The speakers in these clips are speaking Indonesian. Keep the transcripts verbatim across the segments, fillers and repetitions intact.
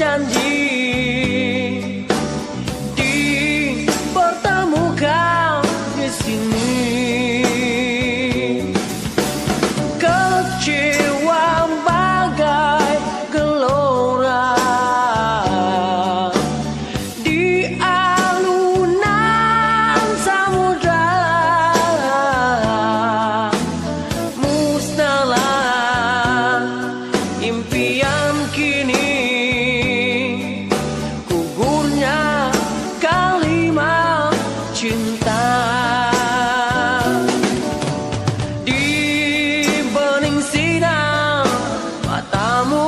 berjanji dipertemukan di sini. Kecewa bagai gelora di alunan samudra. Musnahlah impian kini, gugurnya kalimat cinta. Di bening sinar matamu,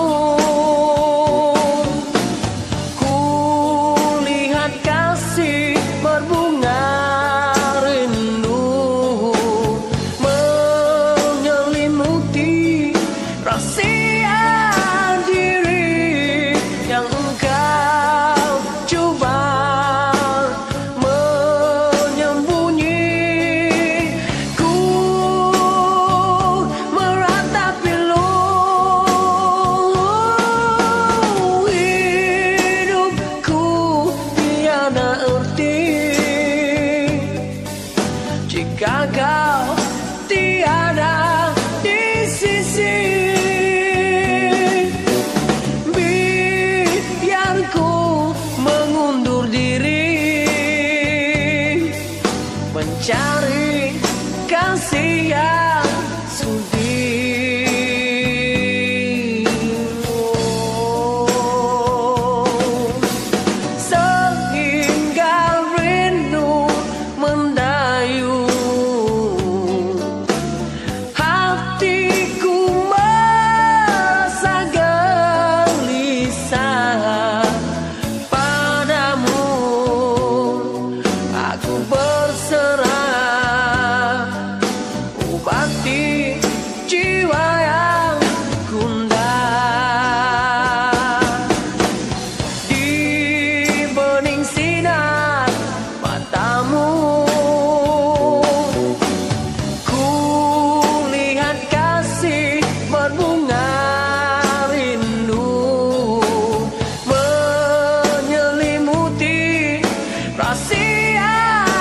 ku lihat kasih berbunga rindu menyelimuti rahasia diri yang engkau coba menyembunyi. Ku meratapi lu, hidupku tiada arti jika kau tiada di sisi. Biar ku mengundur diri mencari kasih yang sudi. Sehingga rindu mendayu, hatiku merasa gelisah padamu. Aku berserah, obati jiwa yang gundah. Di bening sinar matamu, ku lihat kasih berbunga rindu menyelimuti rahasia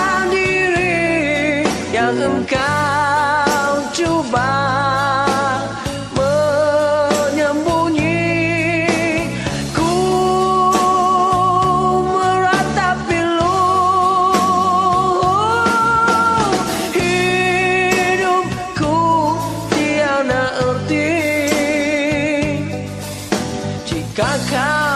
diri yang engkau coba menyembunyi. Ku meratapi lu, hidupku tiada arti jika kau